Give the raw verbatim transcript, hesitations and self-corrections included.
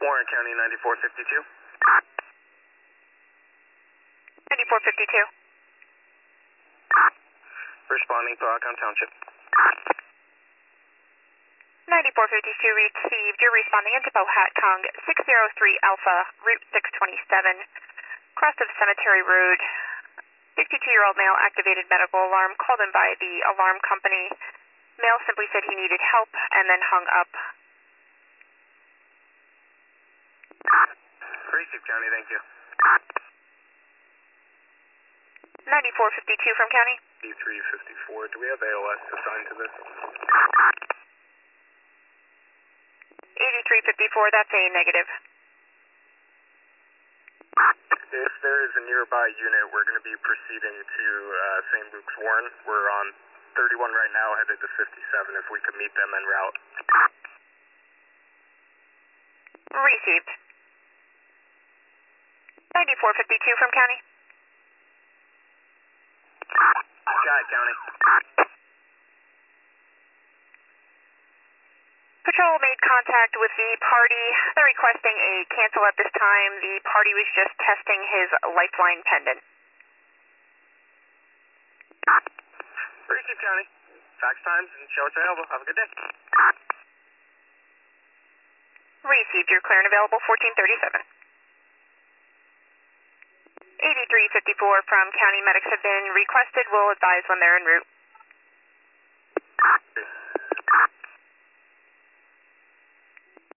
Warren County ninety-four fifty-two. ninety-four fifty-two. Responding to Alcon Township. ninety-four fifty-two received. You're responding into Bohat Kong six zero three Alpha, Route six twenty-seven, cross of Cemetery Road. sixty-two-year-old male activated medical alarm called in by the alarm company. Male simply said he needed help and then hung up. Received, County, thank you. ninety-four fifty-two from County. D three fifty-four, do we have A O S assigned to this? eighty-three fifty-four, that's a negative. If there is a nearby unit, we're going to be proceeding to uh, Saint Luke's Warren. We're on thirty-one right now, headed to fifty-seven, if we could meet them en route. Received. ninety-four fifty-two from County. Got it, County. Patrol made contact with the party. They're requesting a cancel at this time. The party was just testing his lifeline pendant. Received, County. Fax times and show it's available. Have a good day. Received. You're clear and available, fourteen thirty-seven. eighty-three fifty-four from County. Medics have been requested. We'll advise when they're en route.